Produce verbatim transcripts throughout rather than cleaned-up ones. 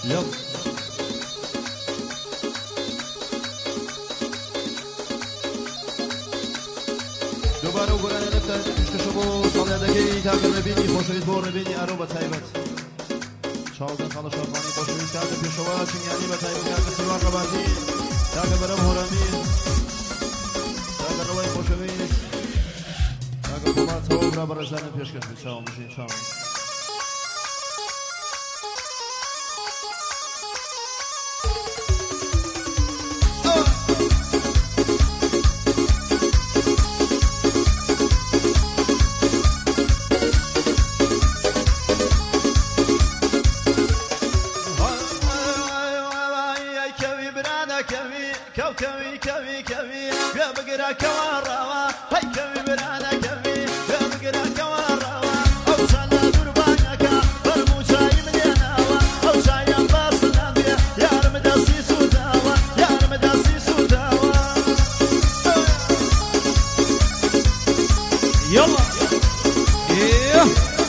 يلا دوباره وقرأنا نبدأ مشك شبو صالح دقیقی تاکر نبینی خوشوید بور نبینی ارو بطایبت شاوزن خالا شارخانی خوشوید کرده پیشوا چنیانی بطایبت کرده سلوان رباطی تاکر برم هرمی تاکر روی خوشوید تاکر بومات هو برا برزن پیش کشید شاو مشین شاو كوي كوي كوي يا بقرا كواروا هاي كوي برانا كوي يا بقرا كواروا او شانا دربانك فرمو شاي ملياناوا او شاي باصنا يا رمداسي سوداوا يا رمداسي سوداوا يلا ايه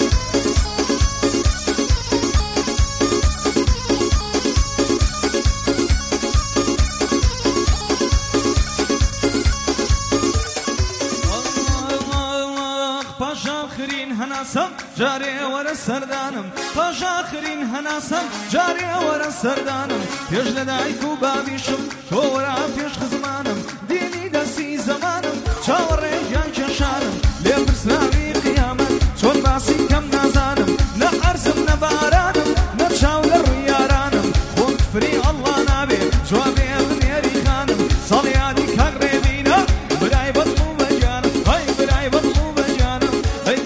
هناسم جاري ورا سردانم باش آخرين هناسم جاري ورا سردانم پیش لدایک و بابیشم تو ورا پیش خزمانم دینی دستی زمانم چاوره یان کشارم لی برسلاوی قیامت چون باسی کم نازانم نه عرضم نه بارانم نه چاول رویارانم خون فری الله نابی جوابی بنیری خانم صالیادی کاغریبینا برای بطلو بجانم های برای بطلو بجانم های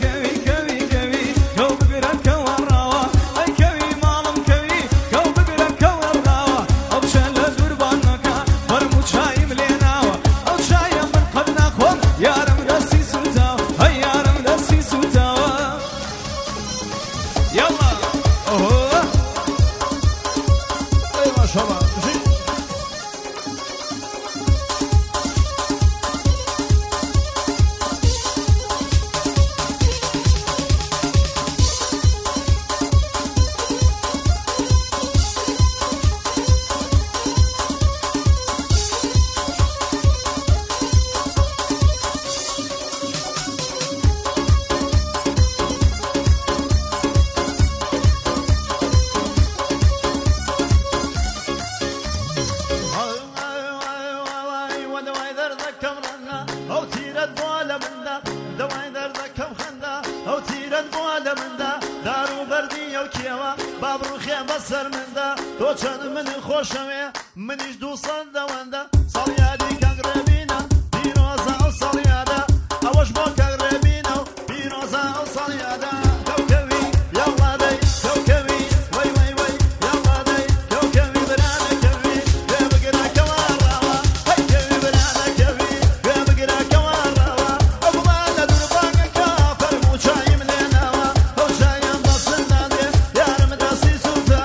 بسر من دا تو چند من خوشمه منیش دوستان دوانده سالیادی کاغربینا پیروزا و سالیادا اوش با کاغربینا پیروزا و سالیادا کوکوی یالا دی کوکوی وی وی وی یالا دی کوکوی برانا کوی یا بگرا کواروا هی کوی برانا کوی یا بگرا کواروا ابوانا دربانگا کافر موچایم لیناوا او شایم بسندانه یارم داسی سوتا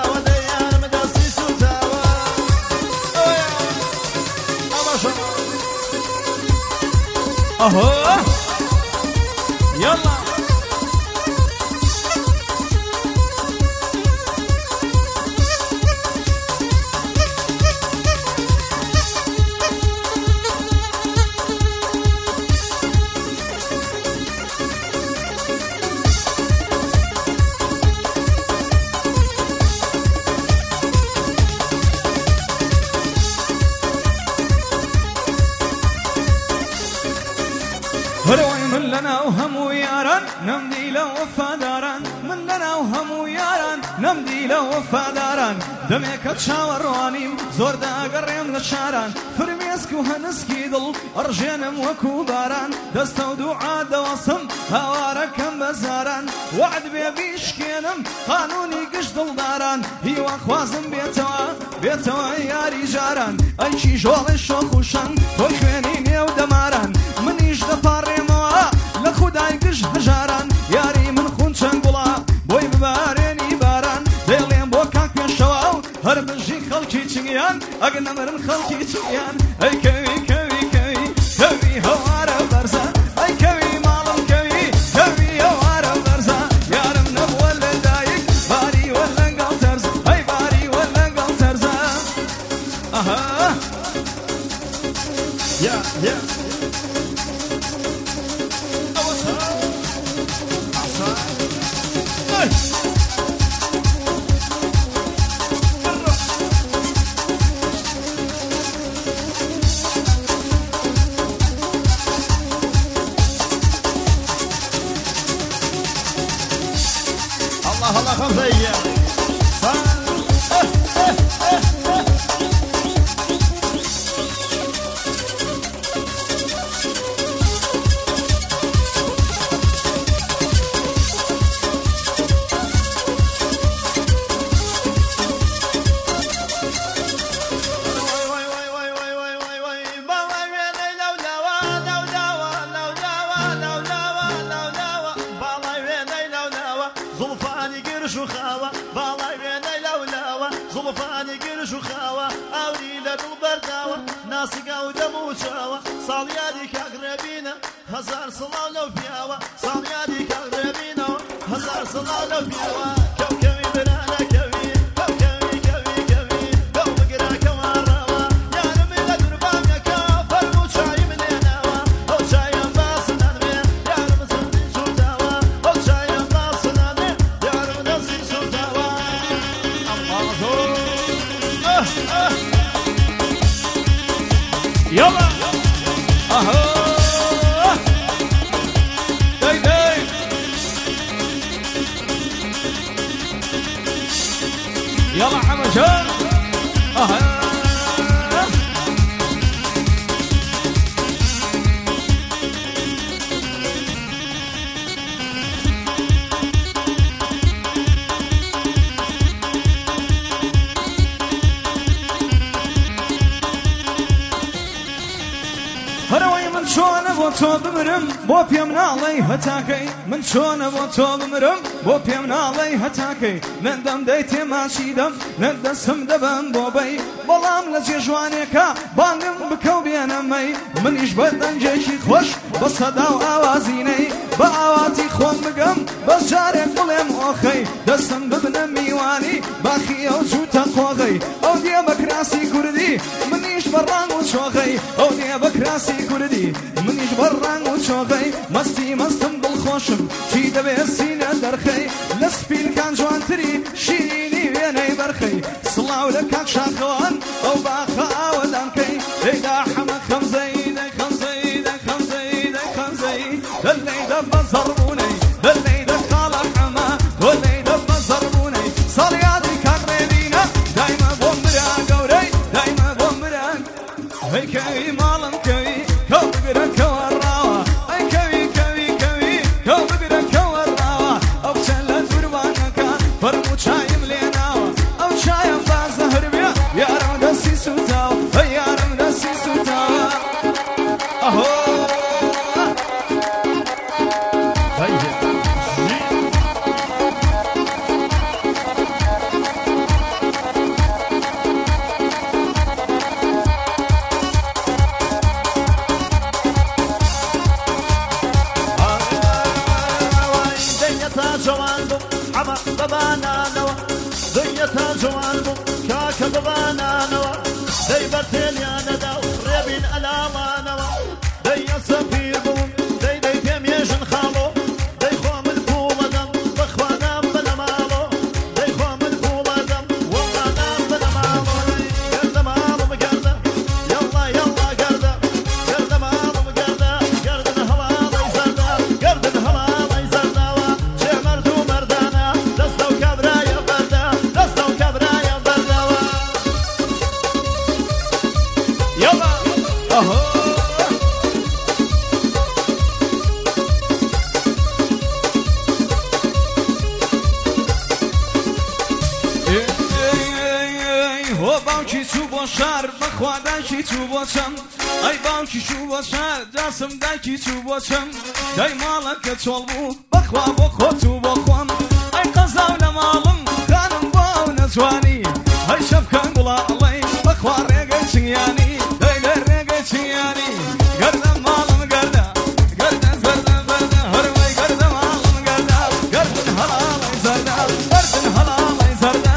اهو يلا هروي من لنا وهم وياران نمدي له وفاداران من لنا وهم وياران نمدي له وفاداران دمك تشاور روانيم زور دا قريم للشاران فرميسك وهنسكي ضل ارجانم وكوباران دستو دعاء دوصم هواركم بزاران وعد بيبيش كينم قانوني قش دلداران هي واخوازم بيتوا بيتوا ياري جاران اي شي جوال الشوخ وشان كل خوينيني ودماران منيش دفاري موا لخداي قش هجاران ياري من خون شنقلا بوي بباريني باران ديلين بوكاك يشواو هرب الجي خلقي تشيان اقنا مرن خلقي تشيان اي كوي كوي كوي كوي هوارا برزا اي كوي مالم كوي كوي هوارا برزا يارم نب ولا دايك باري ولا قلترز اي باري ولا الله الله خمسة زلفاني قرش وخاوة بالاي ويني لولاوة زلفاني قرش وخاوة أولي لدل برداوة ناسي قاودة موشاوة صاليادي كاقربينا هزار صلاة لو بياوة صاليادي كاقربينا هزار صلاة لو بياوة كوكبي برانا كوي كوكبي كوي كوي لو بقرا كواروا يا رمي لدربام يا كافر وشاي من يناوة أو شاي باصنا نبي يا رمي صدي شوتاوة أو شاي باصنا نبي يا رمي نصي شوتاوة الله أه أه يلا اهو داي داي يلا حمشان اهو هروي من شون ابو تو بمرم بو بيم نالي هتاكي من شون ابو تو بمرم بو بيم نالي هتاكي ندم ديتي ماشي دم ندسم دبم بوبي بلام لجي جوانيكا باندم بكو بينمي من يشبدن جيشي خوش بصدا وآوازيني بآواتي خوم بقم بس جاري قلم اوخي دسم ببن ميواني باخي او جوتا قوغي او دي بكراسي كردي من يش بران وشوغي او دي بكراسي كردي من يش بران وشوغي مستي مستم بالخوشم شي دبي السينة درخي لسبين كان جوانتري شيريني بيني برخي صلاو لك شاخوان او باخا ودانكي ايدا حما خمزي دا خمزي دا خمزي دا خمزي دلي دب زربوني دلي دب خالا حما دلي دب زربوني صاليادي كاقريدينا دايما بومبرا قوري دايما بومبرا هي كوي مالم كوي كو بقرا كوراوا اي كوي كوي كوي كو بقرا كوراوا او شلا دربانكا فرمو شايم ليناوا او شايم بازهر بيا يا رم دسي سوتاو يا رم دسي سوتاو اهو حما بابانا نوا دنيا جوان بو كاكا بابانا نوا دي بتين يا نداو ريبين الاما نوا دي سفير بو دي دي تيم يجن خالو دي خوام الفولة دم بخوانا بلا مالو دي خوام الفولة دم وقانا بلا مالو قرد مالو بقرد يلا يلا قرد قرد مالو بقرد قرد هلا يزرد قرد هلا يزرد باوکی تو با شهر بخوادن کی تو باشم ای باوکی تو با شهر دستم دکی تو باشم دای مالک که چول بو بخوا بخوا تو بخوام ای قزاو لمالم خانم باو نزوانی ای شبکن بلا علی بخوا ریگه چنیانی دای در ریگه چنیانی گردم مالم گرده گردن زرده برده هروی گردم مالم گرده گردن حلالای زرده گردن حلالای زرده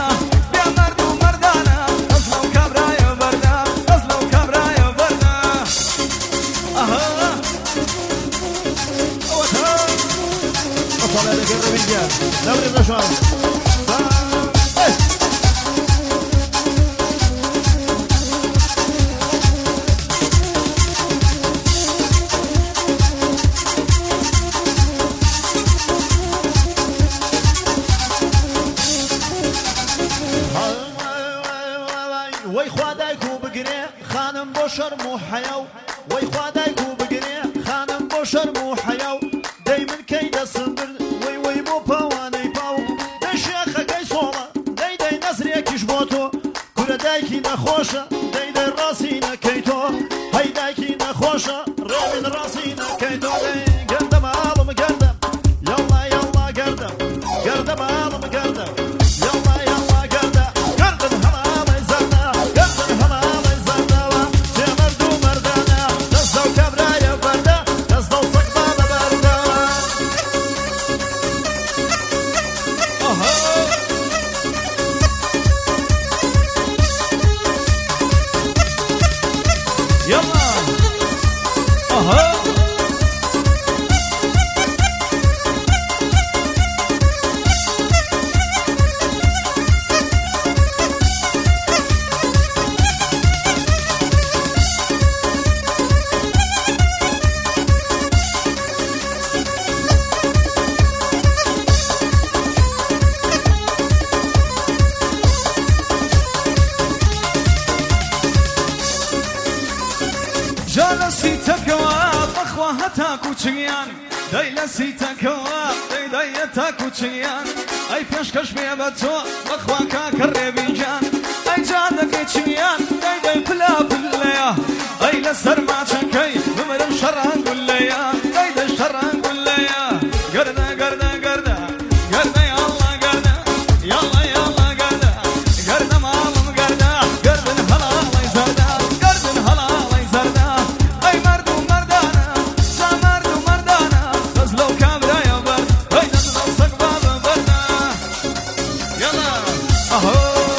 وای خوا دایکو بگرێ خانم بۆ شەرم و حەیا و وای خوا دایکو بگرێ خانم بۆ شەرم و حەیا و دەی من کەی دەسم برد وەی وەی بۆ پاوانەی پاو دەی شێخەکەی سۆڵە دەی دەی نەزرێکیش بۆ تۆ کورە دایکی نەخۆشە دەی دەی ڕاستی نەکەی تۆ هەی دایکی نەخۆشە ڕێبن ڕاستی نەکەی تۆ دەی گەردە ماڵم گەردە یاڵا یاڵا گەردە گەردە ماڵم گەردە یاڵا یاڵا گەردە گەردن هەڵاڵی زەردە گەردن هەڵاڵی زەردەوە جێمەرد و مەردانە دەستە و کەبرایە بەردە دەستە و سەگ باڵە بەردەوە يلا اها جالسي تكوا بخوا هتاكو تشيان دايلسي تكوا داي داي تاكو تشيان اي بيشكش بيبتو بخوا كاكر بيجان اي جادك تشيان داي داي بلا بلا اي لسر ما تشكي بمرم شران قليا داي داي شران قليا قردا قردا قردا قردا يلا قردا يلا يلا قردا قردا مالم قردا قردا هلا زردا قردا هلا زردا اي مردو مردانا جا مردو مردانا نزلو كامرا يا برد اي نزلو سقبال بردا يلا اهو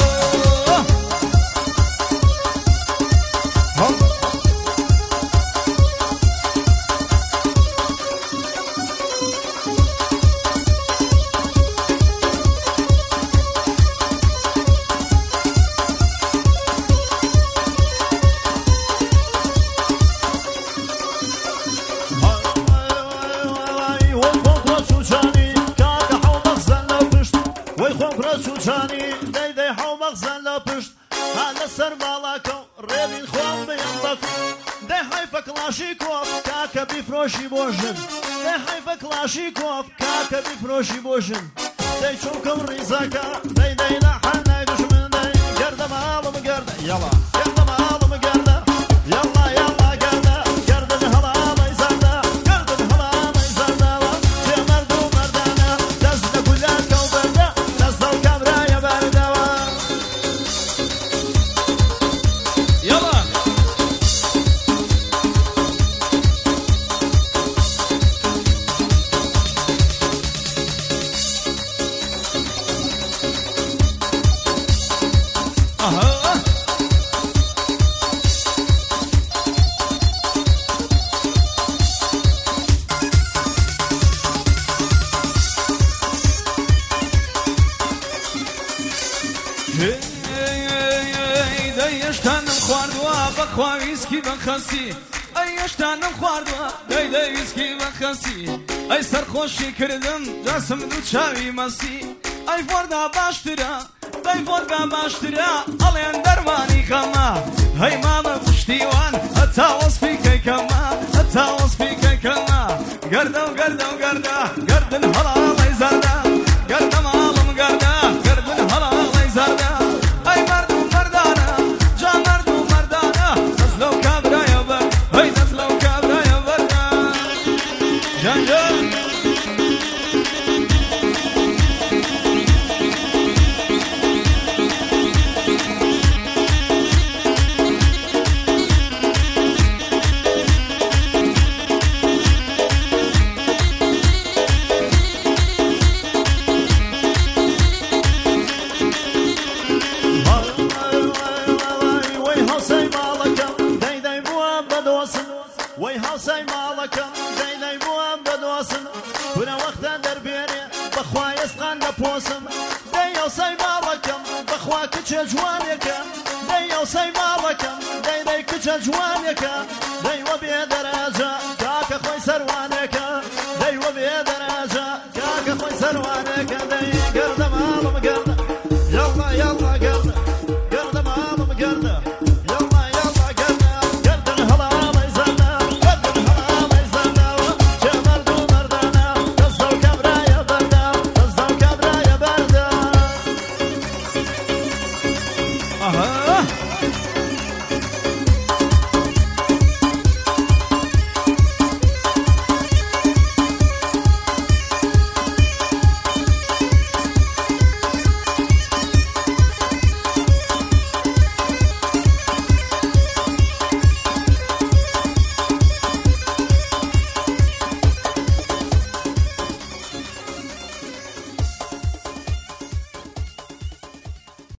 بفروشی بوشن ده حیف کلاشیکوف کاکا بفروشی بوشن ده چونکم ریزاکا ده ده لحنای دشمن ده گرده مالم گرده یلا گرده مالم گرده یلا یلا گرده گرده هلالای زرده گرده هلالای زرده چه مردو مردانه دست کلان کو برده دست دو کبرای برده يلا اها دەیشتانم خواردووە بەخوا ویسکی بەخەسی ئەی هێشتانم خواردووە دەی دەی ویسکی بەخەسی ئەی سەرخۆشی کردم دەسم دوو چاوی مەسی ئەی فۆردا باشترە دەی فۆرگا باشترە ئەڵێن دەرمانی خەمە هەی ماڵە پشتیوان هەتا وەسپیکەی کەمە هەتا وەسپیکەی کەمە گەردە و گەردە و گەردە گەردن هەڵاڵەی زەردە گەردە ماڵم گەردە گەردن هەڵاڵەی زەردە ئەی مەرد و مەردانە جا مەرد و مەردانە دەست لەو کابرایە بەر هەی دەست لەو کابرایە بەردە جانجان وای هاوسای ماڵەکەم دەی دەی بووە بەدۆسن کورە وەختە دەربێنێ بەخوای ئەسقان لە پۆسم کچە جوانێکە دەی ئەوسەی ماڵەکەم دەی دەی کچە جوانێکە دەی وە بێ دەراجە کاکە خۆی سەروانێکە دەی وە بێ دەراجە کاکە خۆی سەروانێکە دەی گەردە